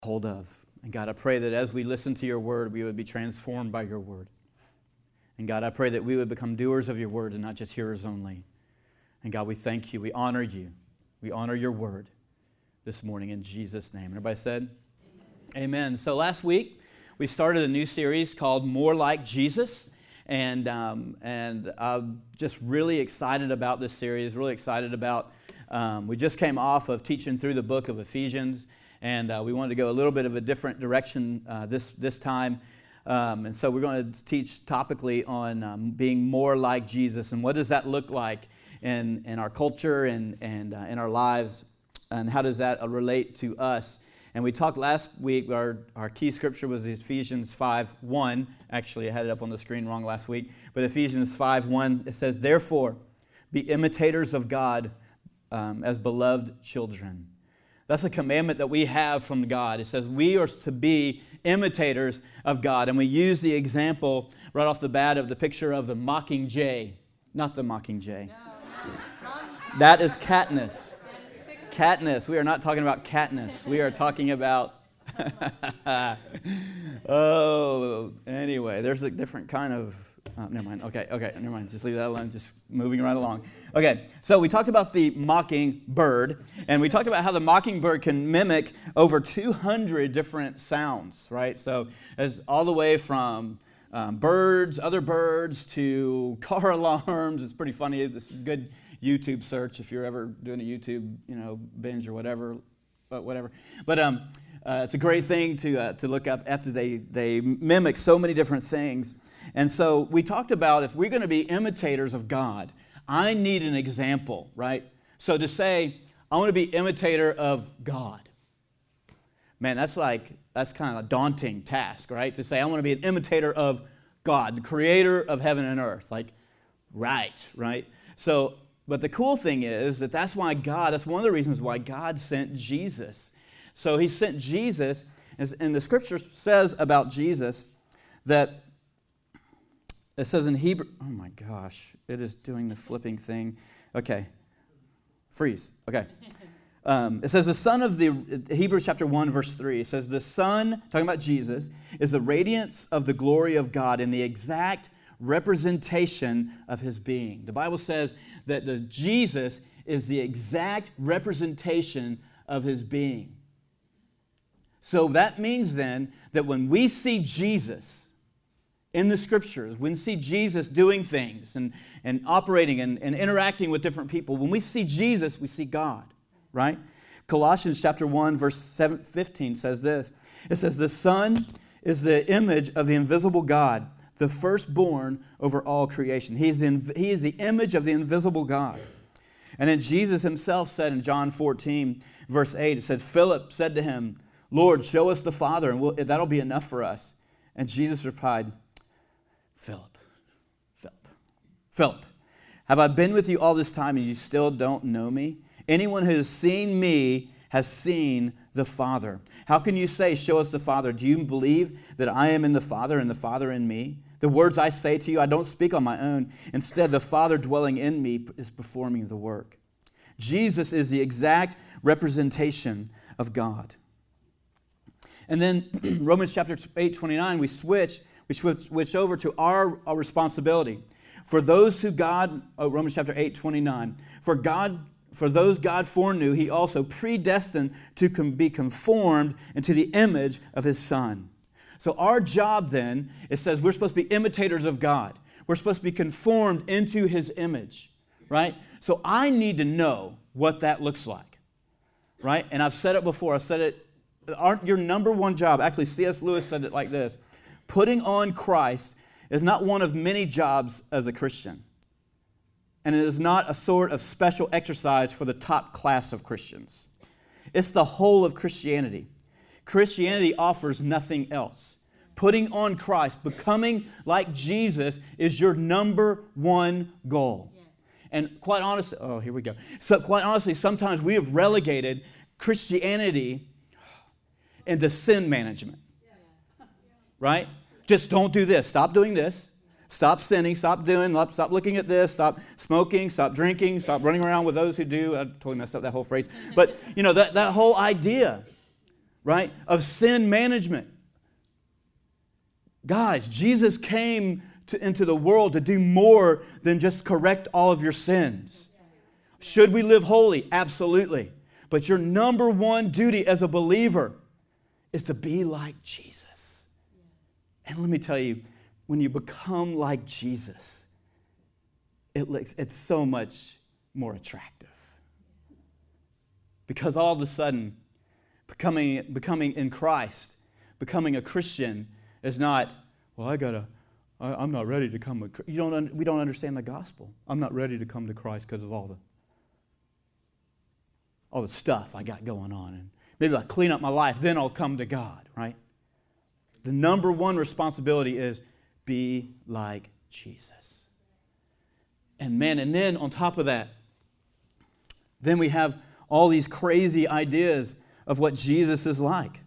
hold of. And God, I pray that as we listen to your word, we would be transformed by your word. And God, I pray that we would become doers of your word and not just hearers only. And God, we thank you. We honor you. We honor your word this morning in Jesus' name. Everybody said? Amen. So last week, we started a new series called More Like Jesus. And I'm just really excited about this series, really excited about, we just came off of teaching through the book of Ephesians. And we wanted to go a little bit of a different direction this time. And so we're going to teach topically on being more like Jesus. And what does that look like in our culture and in our lives? And how does that relate to us? And we talked last week, our key scripture was Ephesians 5:1. Actually, I had it up on the screen wrong last week. But Ephesians 5:1, it says, "Therefore, be imitators of God as beloved children." That's a commandment that we have from God. It says we are to be imitators of God. And we use the example right off the bat of the picture of the mockingjay. Not the mockingjay. No. That is Katniss. Katniss. We are not talking about Katniss. We are talking about... anyway, there's a different kind of... never mind. Okay, never mind. Just leave that alone. Just moving right along. Okay, so we talked about the mockingbird, and we talked about how the mockingbird can mimic over 200 different sounds, right? So as all the way from birds, other birds, to car alarms. It's pretty funny. It's a good YouTube search if you're ever doing a YouTube, binge or whatever. But it's a great thing to look up after they mimic so many different things. And so we talked about if we're going to be imitators of God, I need an example, right? So to say, I want to be imitator of God. Man, that's kind of a daunting task, right? To say, I want to be an imitator of God, the creator of heaven and earth. Right? So, but the cool thing is that's one of the reasons why God sent Jesus. So he sent Jesus, and the scripture says about Jesus that it says in Hebrew, oh my gosh, it is doing the flipping thing. Okay, freeze. Okay. It says the son of Hebrews chapter 1, verse 3, it says the son, talking about Jesus, is the radiance of the glory of God and the exact representation of his being. The Bible says that Jesus is the exact representation of his being. So that means then that when we see Jesus in the scriptures, when we see Jesus doing things and operating and interacting with different people, when we see Jesus, we see God, right? Colossians chapter 1, verse 15 says this. It says, the Son is the image of the invisible God, the firstborn over all creation. He is the image of the invisible God. And then Jesus himself said in John 14, verse 8, it said, Philip said to him, Lord, show us the Father, and that'll be enough for us. And Jesus replied, Philip, have I been with you all this time and you still don't know me? Anyone who has seen me has seen the Father. How can you say, show us the Father? Do you believe that I am in the Father and the Father in me? The words I say to you, I don't speak on my own. Instead, the Father dwelling in me is performing the work. Jesus is the exact representation of God. And then Romans chapter 8:29, we switch over to our responsibility. For those who Romans chapter 8:29, for those God foreknew, he also predestined to be conformed into the image of his Son. So our job then, it says we're supposed to be imitators of God. We're supposed to be conformed into his image, right? So I need to know what that looks like, right? And I've said it before. Your number one job, actually C.S. Lewis said it like this, putting on Christ is not one of many jobs as a Christian. And it is not a sort of special exercise for the top class of Christians. It's the whole of Christianity. Christianity offers nothing else. Putting on Christ, becoming like Jesus is your number one goal. Yes. And quite honestly, here we go. So quite honestly, sometimes we have relegated Christianity into sin management. Right? Just don't do this. Stop doing this. Stop sinning. Stop looking at this. Stop smoking. Stop drinking. Stop running around with those who do. I totally messed up that whole phrase. But, that whole idea. right? Of sin management. Guys, Jesus came into the world to do more than just correct all of your sins. Should we live holy? Absolutely. But your number one duty as a believer is to be like Jesus. And let me tell you, when you become like Jesus, it's so much more attractive. Because all of a sudden, becoming in Christ, becoming a Christian is not, well, I'm not ready to come. We don't understand the gospel. I'm not ready to come to Christ because of all the stuff I got going on. And maybe I'll clean up my life, then I'll come to God, right? The number one responsibility is be like Jesus. And then on top of that, then we have all these crazy ideas of what Jesus is like.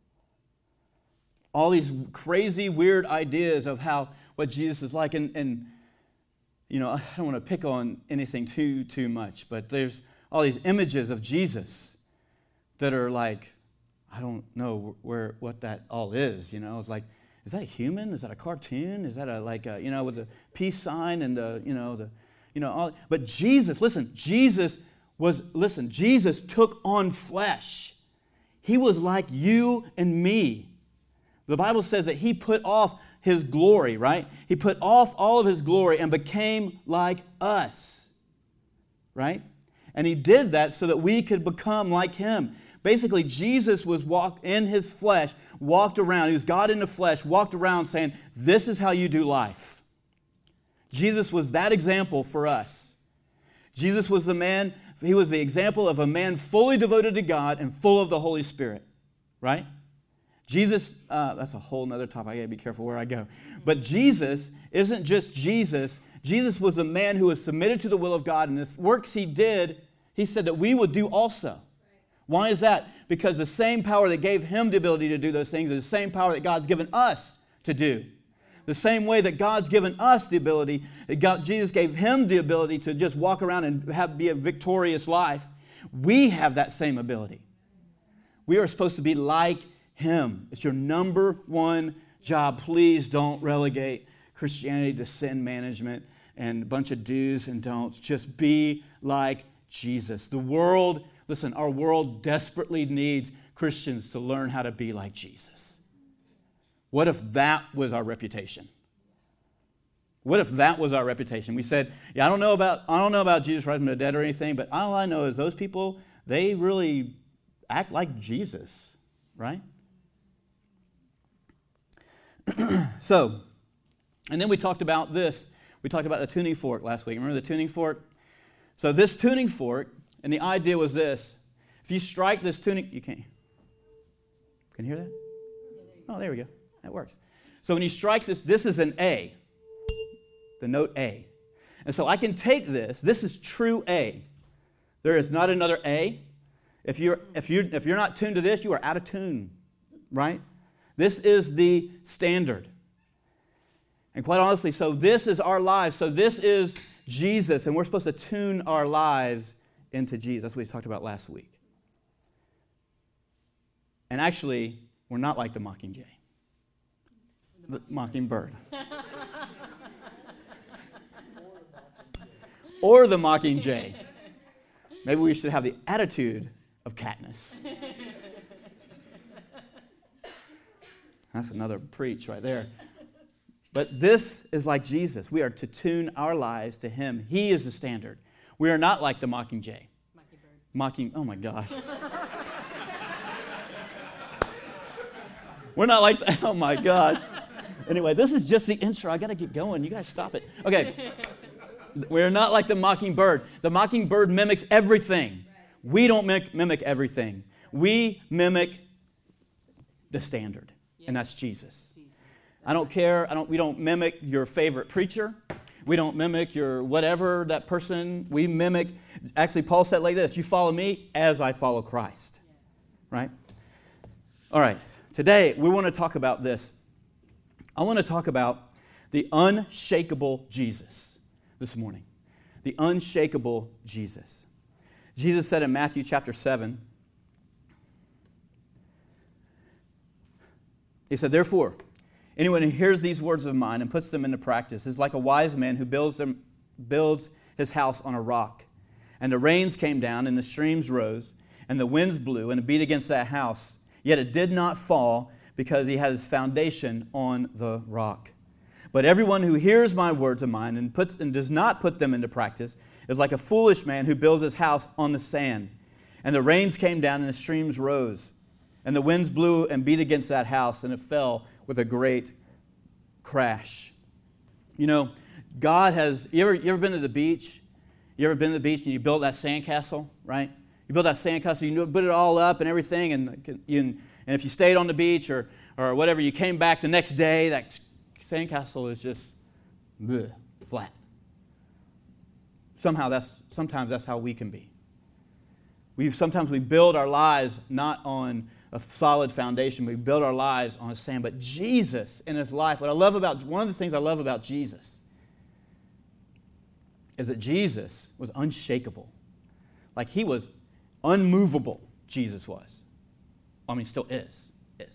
All these crazy, weird ideas of what Jesus is like. And you know, I don't want to pick on anything too much, but there's all these images of Jesus that are like, I don't know what that all is. You know, it's like, is that a human? Is that a cartoon? Is that with a peace sign and all? But Jesus, Jesus took on flesh. He was like you and me. The Bible says that he put off his glory, right? He put off all of his glory and became like us, right? And he did that so that we could become like him. Basically, Jesus was walked around. He was God in the flesh, walked around saying, this is how you do life. Jesus was that example for us. Jesus was he was the example of a man fully devoted to God and full of the Holy Spirit, right? Jesus, that's a whole nother topic. I got to be careful where I go. But Jesus isn't just Jesus. Jesus was the man who was submitted to the will of God, and the works he did, he said that we would do also. Why is that? Because the same power that gave him the ability to do those things is the same power that God's given us to do. The same way that God's given us the ability, Jesus gave him the ability to just walk around and be a victorious life. We have that same ability. We are supposed to be like him. It's your number one job. Please don't relegate Christianity to sin management and a bunch of do's and don'ts. Just be like Jesus. Our world desperately needs Christians to learn how to be like Jesus. What if that was our reputation? What if that was our reputation? We said, I don't know about Jesus rising from the dead or anything, but all I know is those people, they really act like Jesus, right? So, and then we talked about this. We talked about the tuning fork last week. Remember the tuning fork? So this tuning fork, and the idea was this. If you strike this tuning, you can't. Can you hear that? Oh, there we go. That works. So when you strike this is an A, the note A. And so I can take this is true A. There is not another A. If you're not tuned to this, you are out of tune, right? This is the standard. And quite honestly, so this is our lives. So this is Jesus, and we're supposed to tune our lives into Jesus. That's what we talked about last week. And actually, we're not like the mockingjay. The mockingbird. Or the mockingjay. Maybe we should have the attitude of Katniss. That's another preach right there. But this is like Jesus. We are to tune our lives to him. He is the standard. We are not like the mockingjay. Oh my gosh. We're not like that. Oh my gosh. Anyway, this is just the intro. I got to get going. You guys stop it. Okay. We're not like the mockingbird. The mockingbird mimics everything. We don't mimic everything. We mimic the standard, and that's Jesus. I don't care. We don't mimic your favorite preacher. We don't mimic your whatever, that person. We mimic, actually Paul said like this, you follow me as I follow Christ. Right? All right. Today, we want to talk about this. I want to talk about the unshakable Jesus this morning. The unshakable Jesus. Jesus said in Matthew chapter 7, He said, therefore, anyone who hears these words of mine and puts them into practice is like a wise man who builds his house on a rock. And the rains came down, and the streams rose, and the winds blew, and it beat against that house. Yet it did not fall, because he had his foundation on the rock. But everyone who hears my words of mine and does not put them into practice is like a foolish man who builds his house on the sand. And the rains came down, and the streams rose, and the winds blew and beat against that house, and it fell with a great crash. You know, God has, you ever been to the beach? You ever been to the beach and you built that sandcastle, right? You built that sandcastle, you put it all up and everything, and if you stayed on the beach or whatever, you came back the next day, that sandcastle is just flat. Sometimes that's how we can be. Sometimes we build our lives not on a solid foundation. We build our lives on sand. But Jesus in his life, one of the things I love about Jesus is that Jesus was unshakable. Like he was unmovable, Jesus was. I mean, still is.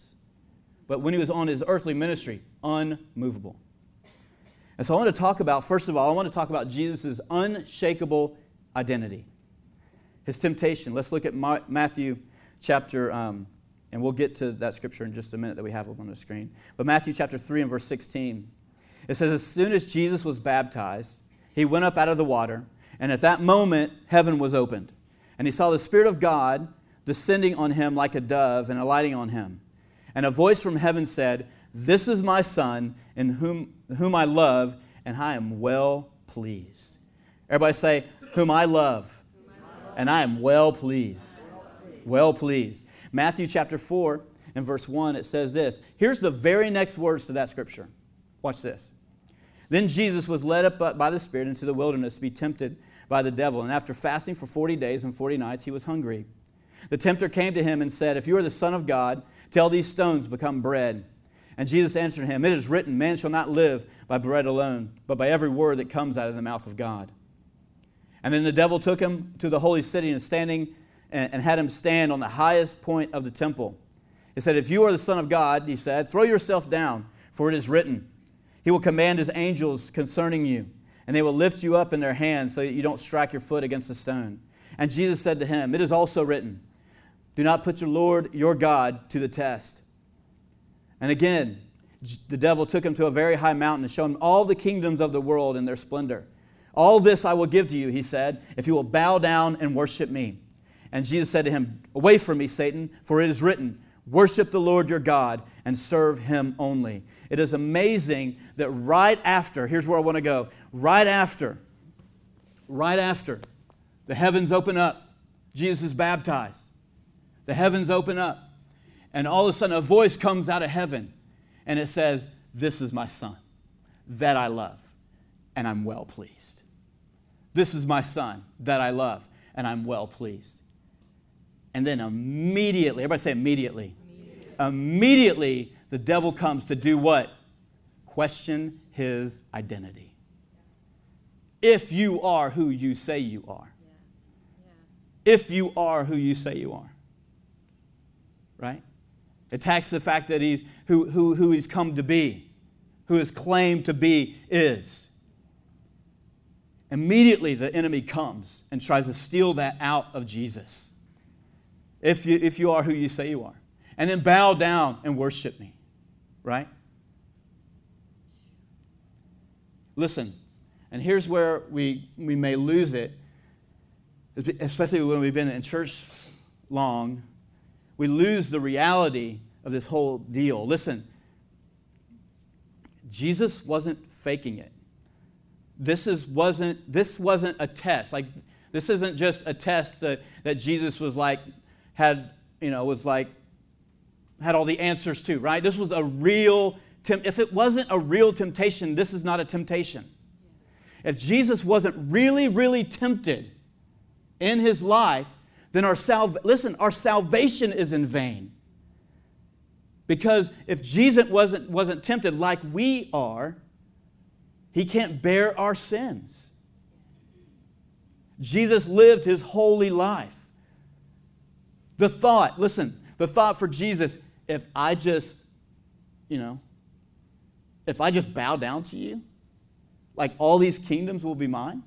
But when he was on his earthly ministry, unmovable. And so first of all, I want to talk about Jesus' unshakable identity. His temptation. Let's look at Matthew chapter, and we'll get to that scripture in just a minute that we have up on the screen. But Matthew chapter 3 and verse 16. It says, as soon as Jesus was baptized, he went up out of the water, and at that moment heaven was opened. And he saw the Spirit of God descending on him like a dove and alighting on him. And a voice from heaven said, this is my Son, in whom I love, and I am well pleased. Everybody say, whom I love, and I am well pleased. Well pleased. Matthew chapter 4 and verse 1, it says this. Here's the very next words to that scripture. Watch this. Then Jesus was led up by the Spirit into the wilderness to be tempted by the devil. And after fasting for 40 days and 40 nights, he was hungry. The tempter came to him and said, if you are the Son of God, tell these stones to become bread. And Jesus answered him, it is written, man shall not live by bread alone, but by every word that comes out of the mouth of God. And then the devil took him to the holy city and had him stand on the highest point of the temple. He said, if you are the Son of God, he said, throw yourself down, for it is written, he will command his angels concerning you, and they will lift you up in their hands so that you don't strike your foot against a stone. And Jesus said to him, it is also written, do not put your Lord your God to the test. And again, the devil took him to a very high mountain and showed him all the kingdoms of the world in their splendor. All this I will give to you, he said, if you will bow down and worship me. And Jesus said to him, away from me, Satan, for it is written, worship the Lord your God and serve him only. It is amazing that right after, here's where I want to go, right after the heavens open up, Jesus is baptized. The heavens open up, and all of a sudden a voice comes out of heaven, and it says, this is my Son that I love, and I'm well pleased. This is my Son that I love, and I'm well pleased. And then immediately, everybody say immediately. Immediately, the devil comes to do what? Question his identity. If you are who you say you are. If you are who you say you are. Right? Attacks the fact that he's who he's come to be, who his claim to be is. Immediately the enemy comes and tries to steal that out of Jesus. If you are who you say you are. And then bow down and worship me. Right? Listen, and here's where we may lose it, especially when we've been in church long. We lose the reality of this whole deal. Listen, Jesus wasn't faking it. This wasn't a test. Like, this isn't just a test that Jesus was had all the answers to, right? This was a real if it wasn't a real temptation, this is not a temptation. If Jesus wasn't really, really tempted in his life, then our salvation is in vain. Because if Jesus wasn't tempted like we are, he can't bear our sins. Jesus lived his holy life. The thought for Jesus, if I just if I just bow down to you, like all these kingdoms will be mine?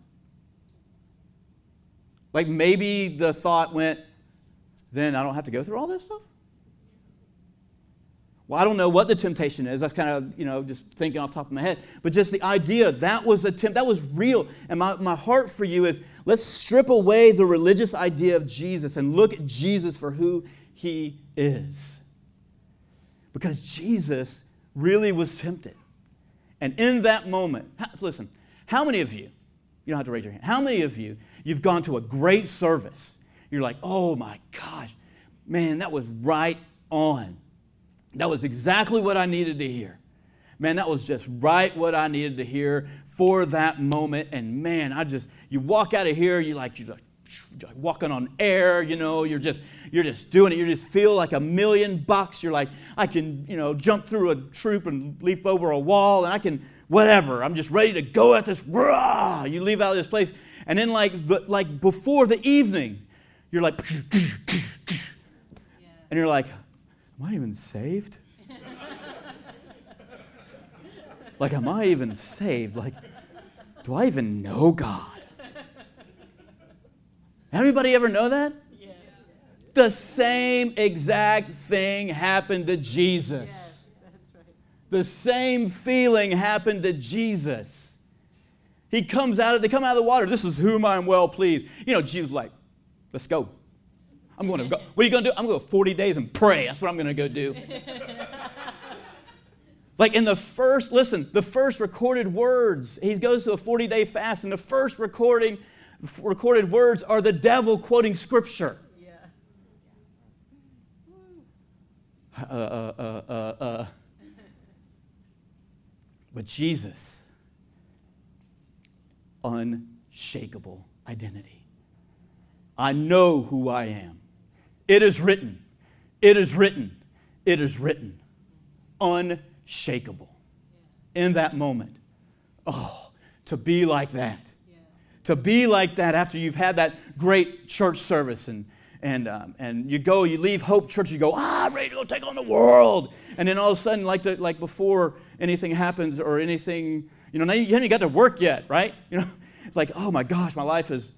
Like maybe the thought went, then I don't have to go through all this stuff? Well, I don't know what the temptation is. That's kind of, just thinking off the top of my head. But just the idea, that was that was real. And my heart for you is, let's strip away the religious idea of Jesus and look at Jesus for who he is. Because Jesus really was tempted. And in that moment, listen, how many of you don't have to raise your hand, how many of you've gone to a great service, you're like, oh my gosh, man, that was right on. That was exactly what I needed to hear. Man, that was just right what I needed to hear for that moment. And man, you walk out of here, you're like walking on air, you're just doing it. You just feel like $1,000,000. You're like, I can, jump through a troop and leap over a wall, and I can, whatever. I'm just ready to go at this. Rah! You leave out of this place. And then like before the evening, you're like, and you're like, am I even saved? Like, am I even saved? Like, do I even know God? Anybody ever know that? Yes. The same exact thing happened to Jesus. Yes, that's right. The same feeling happened to Jesus. They come out of the water. This is whom I am well pleased. Jesus was like, let's go. I'm going to go. What are you going to do? I'm going to go 40 days and pray. That's what I'm going to go do. Like in the first recorded words, he goes to a 40-day fast, and the first recorded words are the devil quoting Scripture. Yeah. But Jesus, unshakable identity. I know who I am. It is written. It is written. It is written. Unshakable. In that moment. Oh, to be like that. Yeah. To be like that after you've had that great church service and you leave Hope Church, you go, ready to go take on the world. And then all of a sudden, like before anything happens or anything, now you haven't got to work yet, right? It's like, oh my gosh, my life is,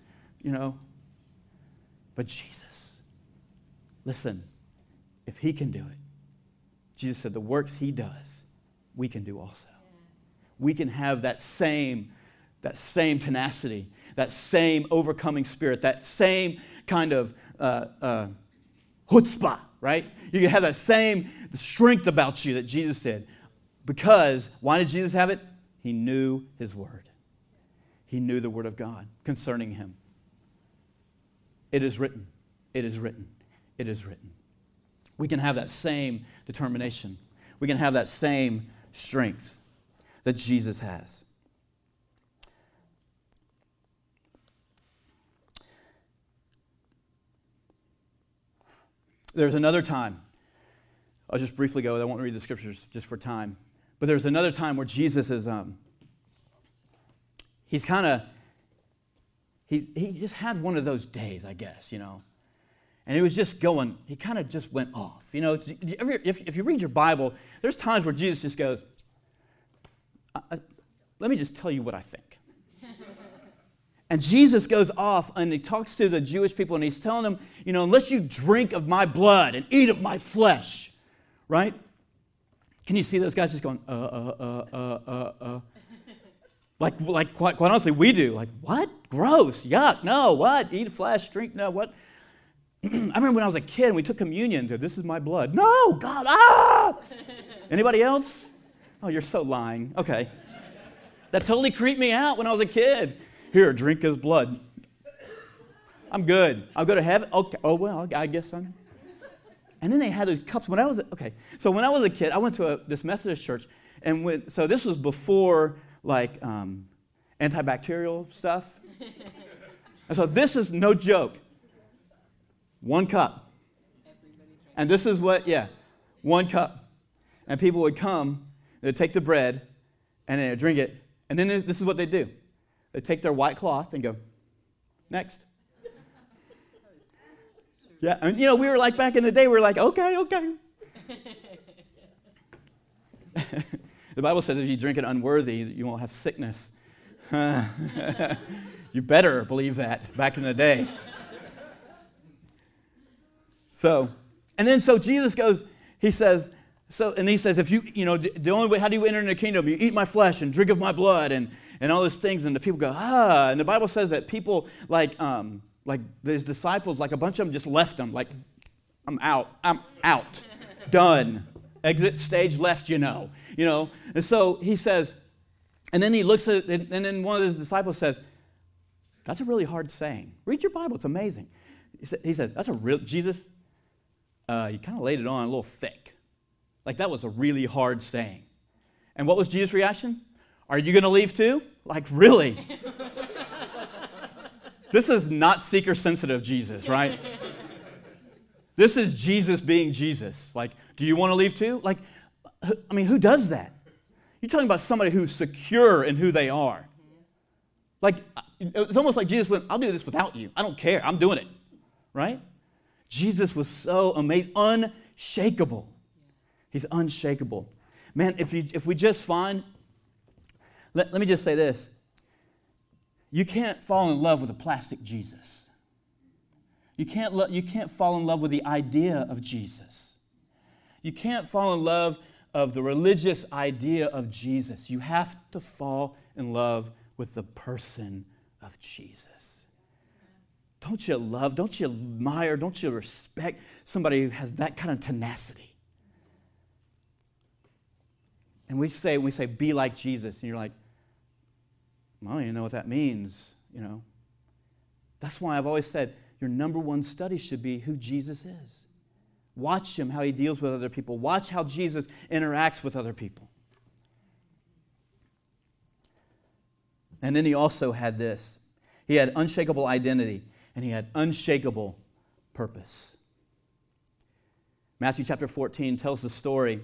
But Jesus, listen, if he can do it, Jesus said the works he does, we can do also. We can have that same tenacity, that same overcoming spirit, that same kind of chutzpah, right? You can have that same strength about you that Jesus did. Because, why did Jesus have it? He knew his word. He knew the word of God concerning him. It is written. It is written. It is written. We can have that same determination. We can have that same strength that Jesus has. There's another time. I'll just briefly go. I won't read the scriptures just for time. But there's another time where Jesus is, he just had one of those days, I guess, And he was just going, he kind of just went off. If you read your Bible, there's times where Jesus just goes, let me just tell you what I think. And Jesus goes off and he talks to the Jewish people and he's telling them, unless you drink of my blood and eat of my flesh, right? Can you see those guys just going, Like quite honestly, we do. Like, what? Gross, yuck, no, what? Eat flesh, drink, no, what? I remember when I was a kid and we took communion. This is my blood. No, God, Anybody else? Oh, you're so lying. Okay. That totally creeped me out when I was a kid. Here, drink his blood. I'm good. I'll go to heaven. Okay. Oh, well, I guess I'm. And then they had those cups. So when I was a kid, I went to this Methodist church. So this was before, antibacterial stuff. And so this is no joke. 1 cup. And this is 1 cup. And people would come, they'd take the bread, and they'd drink it. And then this is what they do. They take their white cloth and go, next. Yeah, and we were like back in the day, we were like, okay. The Bible says if you drink it unworthy, you won't have sickness. You better believe that back in the day. So Jesus goes, he says, if the only way, how do you enter into the kingdom? You eat my flesh and drink of my blood and all those things. And the people go, and the Bible says that people like his disciples, like a bunch of them just left him, like, I'm out, done, exit stage left, And so he says, and then he looks at it, and then one of his disciples says, that's a really hard saying. Read your Bible, it's amazing. He said, that's a real, Jesus, you kind of laid it on a little thick. Like that was a really hard saying. And what was Jesus' reaction? Are you going to leave too? Like, really? This is not seeker-sensitive Jesus, right? This is Jesus being Jesus. Like, do you want to leave too? Like, I mean, who does that? You're talking about somebody who's secure in who they are. Like, it's almost like Jesus went, I'll do this without you. I don't care. I'm doing it. Right? Jesus was so amazing, unshakable. He's unshakable. Man, if we just find, let me just say this. You can't fall in love with a plastic Jesus. You can't fall in love with the idea of Jesus. You can't fall in love of the religious idea of Jesus. You have to fall in love with the person of Jesus. Don't you love, don't you admire, don't you respect somebody who has that kind of tenacity? And we say, be like Jesus, and you're like, I don't even know what that means, That's why I've always said your number one study should be who Jesus is. Watch him, how he deals with other people. Watch how Jesus interacts with other people. And then he also had this. He had unshakable identity, and he had unshakable purpose. Matthew chapter 14 tells the story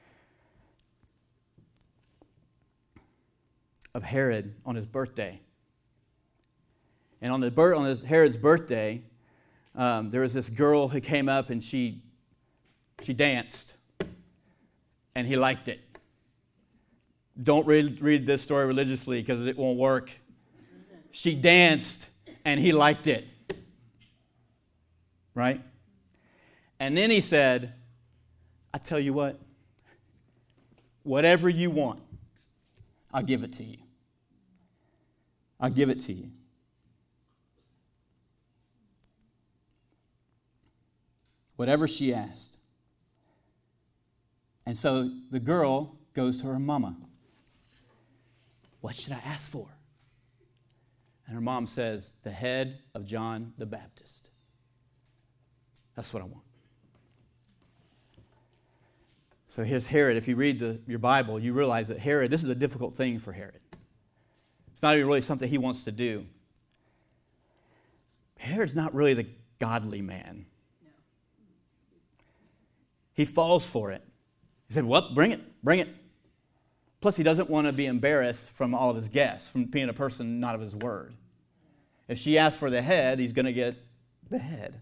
of Herod on his birthday. And on Herod's birthday, there was this girl who came up and she danced, and he liked it. Don't read this story religiously because it won't work. She danced, and he liked it. Right? And then he said, I tell you what, whatever you want, I'll give it to you. I'll give it to you. Whatever she asked. And so the girl goes to her mama. What should I ask for? And her mom says, the head of John the Baptist. That's what I want. So here's Herod. If you read your Bible, you realize that Herod, this is a difficult thing for Herod. It's not even really something he wants to do. Herod's not really the godly man. No. He falls for it. He said, well, bring it. Plus, he doesn't want to be embarrassed from all of his guests, from being a person not of his word. If she asks for the head, he's going to get the head.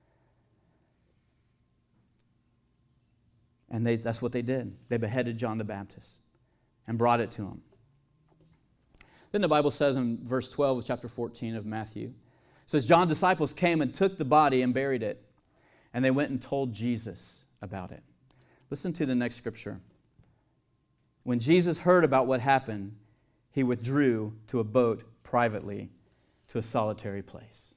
And that's what they did. They beheaded John the Baptist and brought it to him. Then the Bible says in verse 12 of chapter 14 of Matthew, it says, John's disciples came and took the body and buried it, and they went and told Jesus about it. Listen to the next scripture. When Jesus heard about what happened, he withdrew to a boat privately to a solitary place.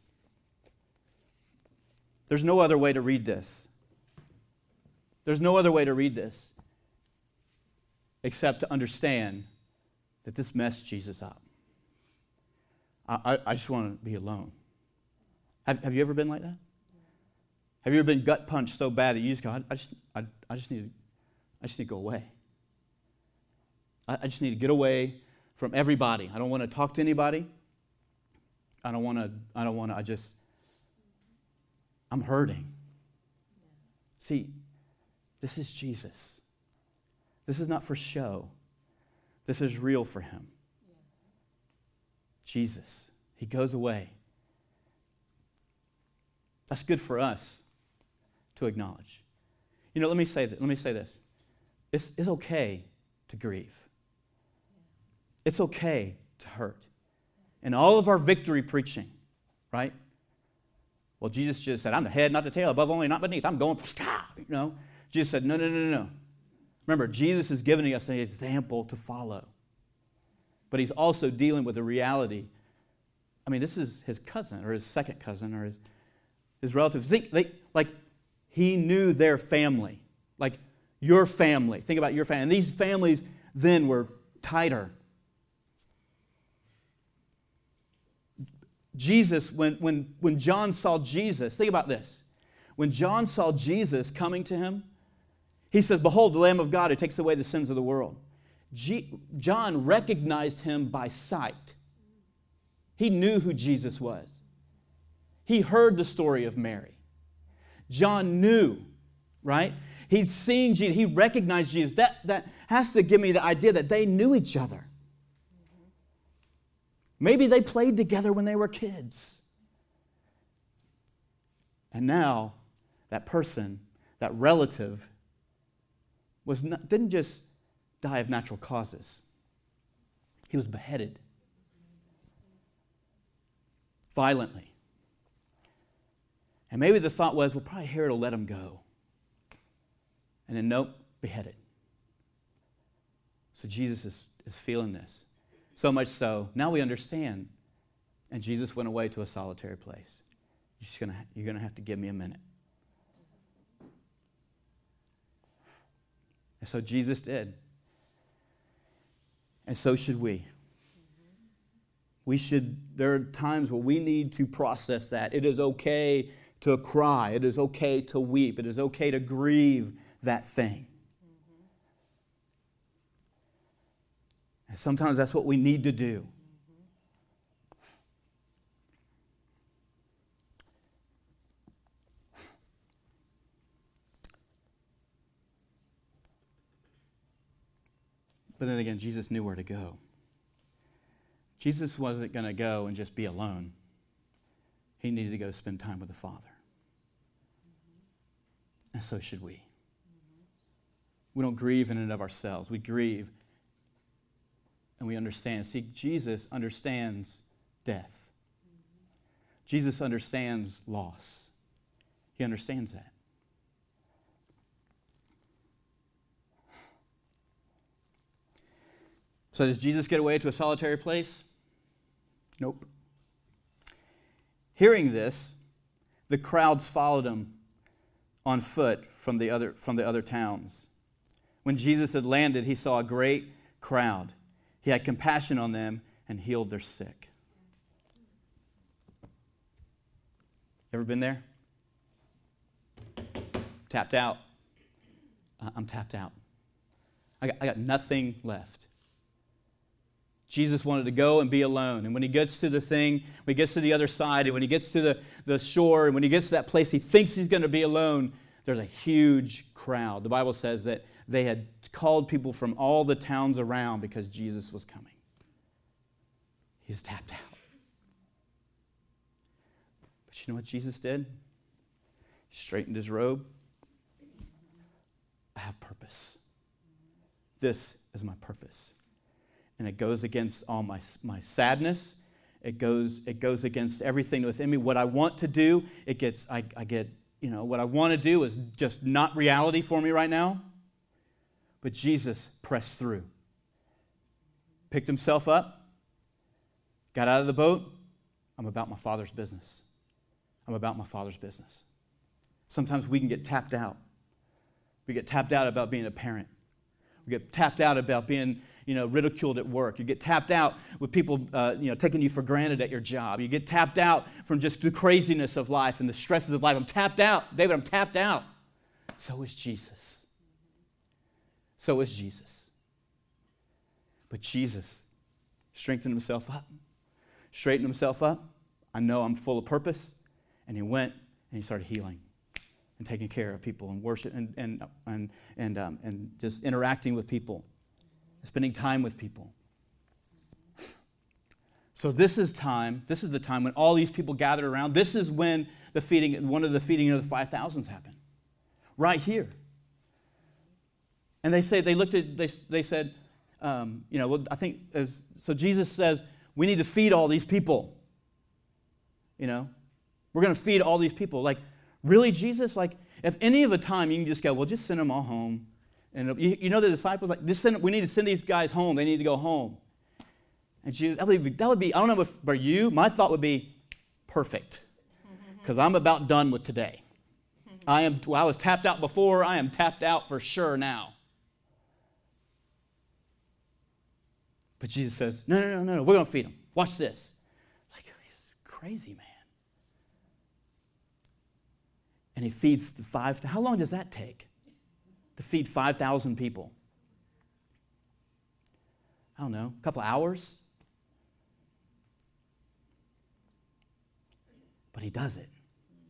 There's no other way to read this. There's no other way to read this except to understand that this messed Jesus up. I just want to be alone. Have you ever been like that? Have you ever been gut punched so bad that you just go, I just need to go away. I just need to get away from everybody. I don't want to talk to anybody. I'm hurting. See, this is Jesus. This is not for show. This is real for him. Jesus, he goes away. That's good for us to acknowledge. Let me say this. It's okay to grieve. It's okay to hurt. And all of our victory preaching, right? Well, Jesus just said, I'm the head, not the tail, above only, not beneath. I'm going, you know. Jesus said, no. Remember, Jesus is giving us an example to follow. But he's also dealing with the reality. I mean, this is his cousin or his second cousin or his relatives. Like, he knew their family, like your family. Think about your family. And these families then were tighter. Jesus, when John saw Jesus, think about this. When John saw Jesus coming to him, he says, behold, the Lamb of God who takes away the sins of the world. John recognized him by sight. He knew who Jesus was. He heard the story of Mary. John knew, right? He'd seen Jesus. He recognized Jesus. That has to give me the idea that they knew each other. Maybe they played together when they were kids. And now, that person, that relative, didn't just die of natural causes. He was beheaded violently. And maybe the thought was, well, probably Herod will let him go. And then, nope, beheaded. So Jesus is feeling this. So much so, now we understand. And Jesus went away to a solitary place. You're going to have to give me a minute. And so Jesus did. And so should we. There are times where we need to process that. It is okay to cry. It is okay to weep. It is okay to grieve that thing. And sometimes that's what we need to do. But then again, Jesus knew where to go. Jesus wasn't going to go and just be alone. He needed to go spend time with the Father. And so should we. We don't grieve in and of ourselves. We grieve and we understand. See, Jesus understands death. Jesus understands loss. He understands that. So does Jesus get away to a solitary place? Nope. Hearing this, the crowds followed him on foot from the other towns. When Jesus had landed, he saw a great crowd. He had compassion on them and healed their sick. Ever been there? Tapped out. I'm tapped out. I got nothing left. Jesus wanted to go and be alone. And when he gets to the thing, when he gets to the other side, and when he gets to the shore, and when he gets to that place he thinks he's going to be alone, there's a huge crowd. The Bible says that they had called people from all the towns around because Jesus was coming. He was tapped out. But you know what Jesus did? He straightened his robe. I have purpose. This is my purpose. And it goes against all my sadness. It goes against everything within me. What I want to do, what I want to do is just not reality for me right now. But Jesus pressed through. Picked himself up. Got out of the boat. I'm about my Father's business. I'm about my Father's business. Sometimes we can get tapped out. We get tapped out about being a parent. We get tapped out about being ridiculed at work. You get tapped out with people, taking you for granted at your job. You get tapped out from just the craziness of life and the stresses of life. I'm tapped out. David, I'm tapped out. So is Jesus. So is Jesus. But Jesus strengthened himself up, straightened himself up. I know I'm full of purpose. And he went and he started healing and taking care of people and worship and just interacting with people. Spending time with people. So this is the time when all these people gathered around. This is when one of the feeding of the 5,000s happened. Right here. And they said, I think, so Jesus says, we need to feed all these people. We're going to feed all these people. Like, really, Jesus? Like, if any of the time you can just go, well, just send them all home. And the disciples, like, we need to send these guys home. They need to go home. And Jesus, that would be, I don't know if for you, my thought would be perfect. Because I'm about done with today. I was tapped out before. I am tapped out for sure now. But Jesus says, no, we're going to feed them. Watch this. Like, he's crazy, man. And he feeds the 5,000. How long does that take to feed 5,000 people? I don't know, a couple hours? But he does it.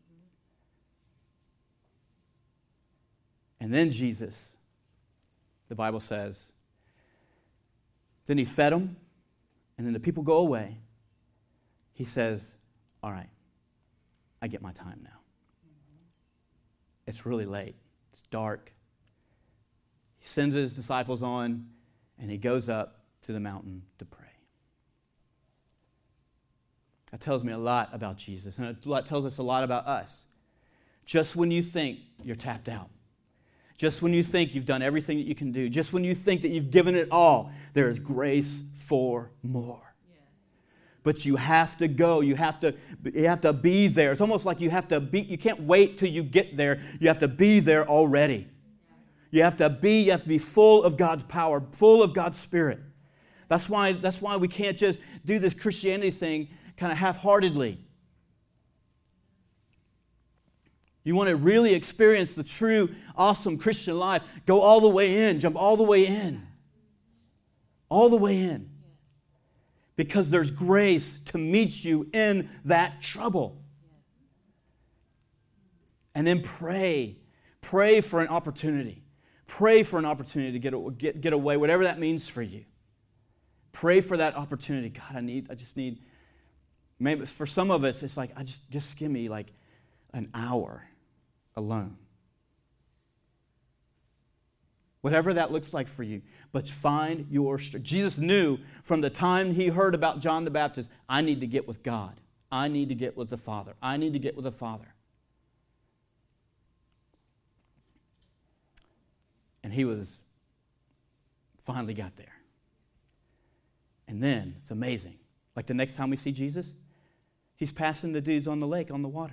And then Jesus, the Bible says, then he fed them, and then the people go away. He says, all right, I get my time now. It's really late. It's dark. He sends his disciples on, and he goes up to the mountain to pray. That tells me a lot about Jesus, and it tells us a lot about us. Just when you think you're tapped out, just when you think you've done everything that you can do, just when you think that you've given it all, there is grace for more. Yes. But you have to go. You have to be there. It's almost like you can't wait till you get there. You have to be there already. You have to be full of God's power, full of God's Spirit. That's why we can't just do this Christianity thing kind of half-heartedly. You want to really experience the true, awesome Christian life, go all the way in, jump all the way in. All the way in. Because there's grace to meet you in that trouble. And then pray. Pray for an opportunity. Pray for an opportunity to get away, whatever that means for you. Pray for that opportunity. God, I just need, maybe for some of us, it's like, just give me like an hour alone. Whatever that looks like for you. But find your strength. Jesus knew from the time he heard about John the Baptist, I need to get with God. I need to get with the Father. I need to get with the Father. And he finally got there. And then, it's amazing. Like the next time we see Jesus, he's passing the dudes on the lake, on the water.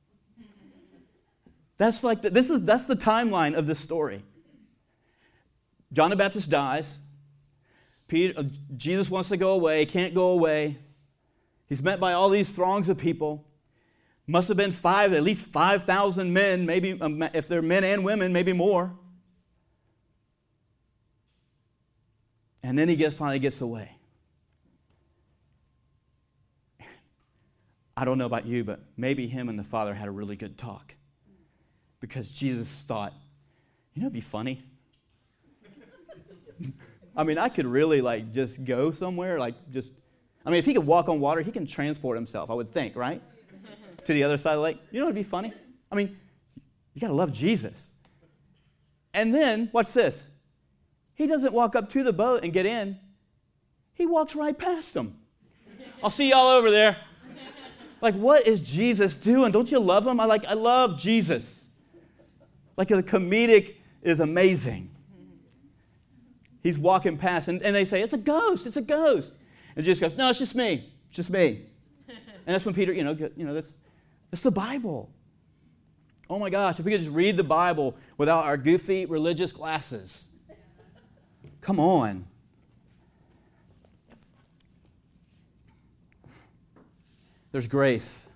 That's the timeline of this story. John the Baptist dies. Jesus wants to go away, can't go away. He's met by all these throngs of people. Must have been at least 5,000 men, maybe if they're men and women, maybe more. And then he finally gets away. I don't know about you, but maybe him and the Father had a really good talk. Because Jesus thought, it'd be funny. I mean, I could really just go somewhere, if he could walk on water, he can transport himself, I would think, right? To the other side of the lake. It'd be funny. I mean, you got to love Jesus. And then, watch this. He doesn't walk up to the boat and get in. He walks right past them. I'll see y'all over there. What is Jesus doing? Don't you love him? I love Jesus. The comedic is amazing. He's walking past, and they say, it's a ghost. And Jesus goes, no, it's just me. It's just me. And that's when Peter, that's the Bible. Oh my gosh, if we could just read the Bible without our goofy religious glasses. Come on. There's grace.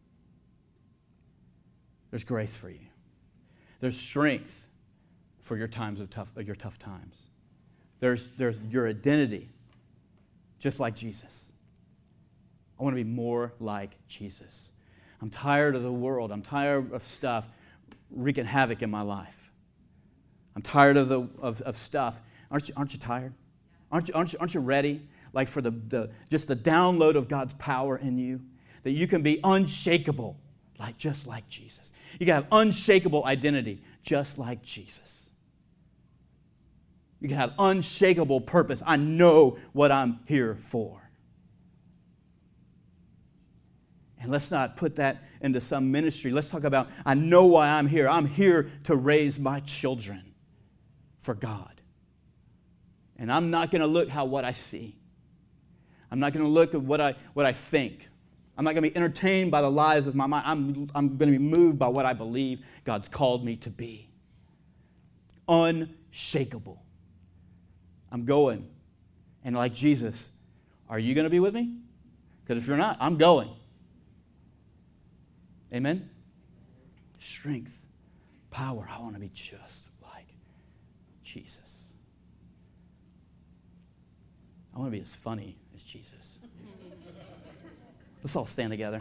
There's grace for you. There's strength for your tough times. There's your identity, just like Jesus. I want to be more like Jesus. I'm tired of the world. I'm tired of stuff wreaking havoc in my life. I'm tired of stuff. Aren't you tired? Aren't you ready? For just the download of God's power in you, that you can be unshakable, just like Jesus. You can have unshakable identity, just like Jesus. You can have unshakable purpose. I know what I'm here for. And let's not put that into some ministry. Let's talk about, I know why I'm here. I'm here to raise my children for God. And I'm not going to look what I see. I'm not going to look at what I think. I'm not going to be entertained by the lies of my mind. I'm going to be moved by what I believe God's called me to be. Unshakable. I'm going. And like Jesus, are you going to be with me? Because if you're not, I'm going. Amen? Strength, power. I want to be just like Jesus. I want to be as funny as Jesus. Let's all stand together.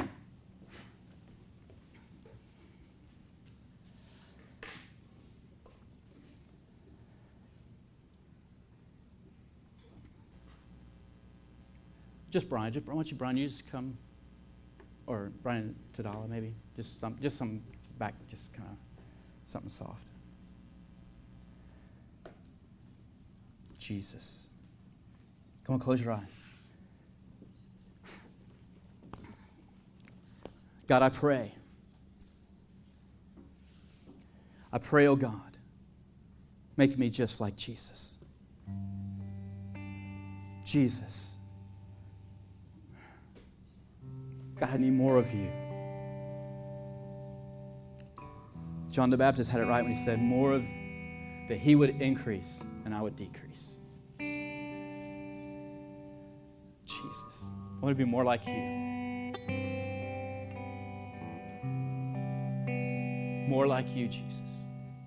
Just Brian. Why don't you, Brian, you just come, or Brian Tadala maybe, just some back, just kind of something soft. Jesus. Come on, close your eyes. God, I pray. I pray, oh God, make me just like Jesus. Jesus. God, I need more of you. John the Baptist had it right when he said, more of that he would increase and I would decrease. Jesus, I want to be more like you. More like you, Jesus.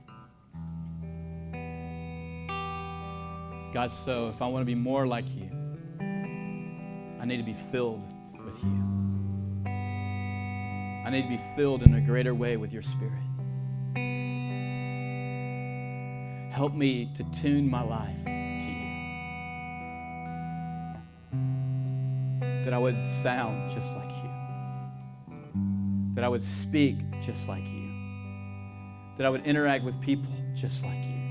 God, so if I want to be more like you, I need to be filled with you. I need to be filled in a greater way with your Spirit. Help me to tune my life to you. That I would sound just like you. That I would speak just like you. That I would interact with people just like you.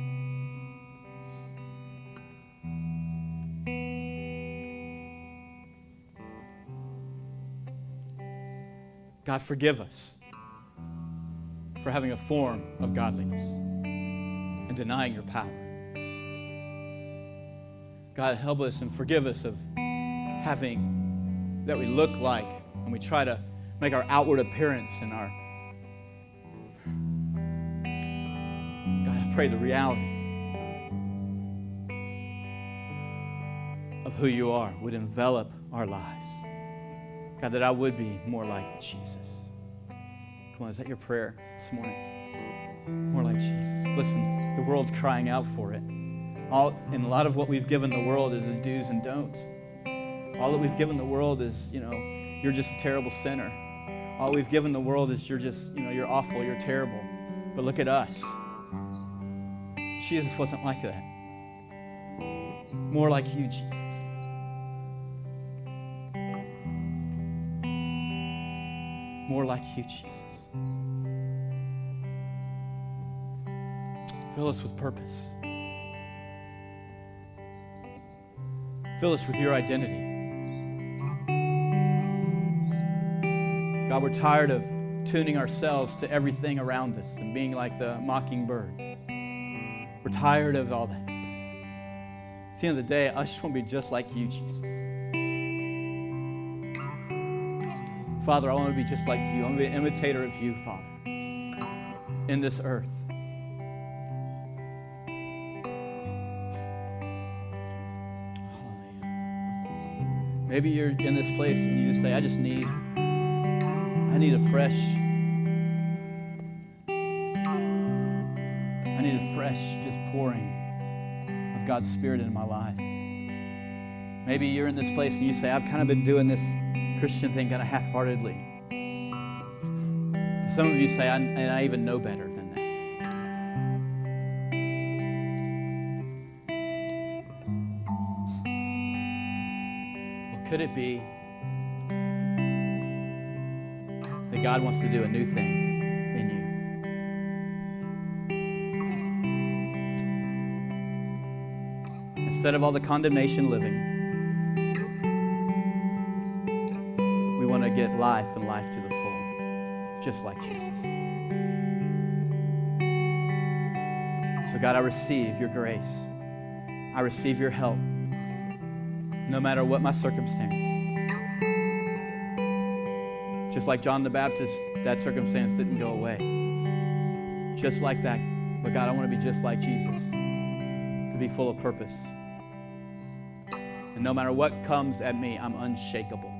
God, forgive us for having a form of godliness and denying your power. God, help us and forgive us of having that we look like and we try to make our outward appearance and our... God, I pray the reality of who you are would envelop our lives. God, that I would be more like Jesus. Come on, is that your prayer this morning? More like Jesus. Listen, the world's crying out for it. And a lot of what we've given the world is the do's and don'ts. All that we've given the world is, you're just a terrible sinner. All we've given the world is you're just, you're awful, you're terrible. But look at us. Jesus wasn't like that. More like you, Jesus. More like you, Jesus. Fill us with purpose. Fill us with your identity. God, we're tired of tuning ourselves to everything around us and being like the mockingbird. We're tired of all that. At the end of the day, I just want to be just like you, Jesus. Father, I want to be just like you. I want to be an imitator of you, Father, in this earth. Maybe you're in this place and you just say, I need a fresh just pouring of God's Spirit into my life. Maybe you're in this place and you say, I've kind of been doing this Christian thing kind of half-heartedly. Some of you say, I even know better than that. Well, could it be that God wants to do a new thing in you? Instead of all the condemnation living, we want to get life and life to the full, just like Jesus. So God, I receive your grace. I receive your help, no matter what my circumstance. Just like John the Baptist, that circumstance didn't go away. Just like that. But God, I want to be just like Jesus, to be full of purpose. And no matter what comes at me, I'm unshakable.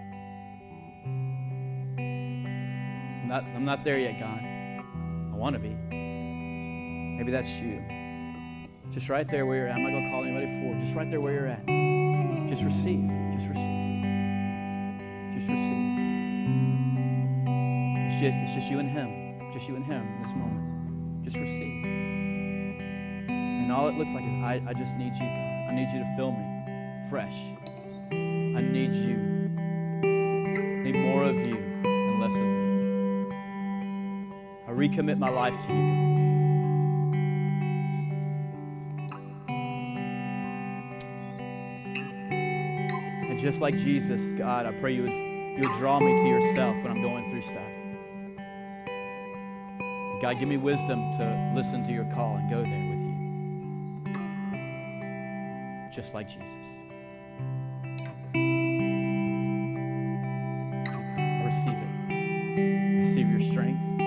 I'm not there yet, God. I want to be. Maybe that's you. Just right there where you're at. I'm not going to call anybody forward. Just right there where you're at. Just receive. Just receive. Just receive. It's just you and Him. Just you and Him in this moment. Just receive. And all it looks like is, I just need you, God. I need you to fill me fresh. I need you. I need more of you and less of me. I recommit my life to you, God. And just like Jesus, God, I pray you would draw me to yourself when I'm going through stuff. God, give me wisdom to listen to your call and go there with you. Just like Jesus. I receive it. I receive your strength.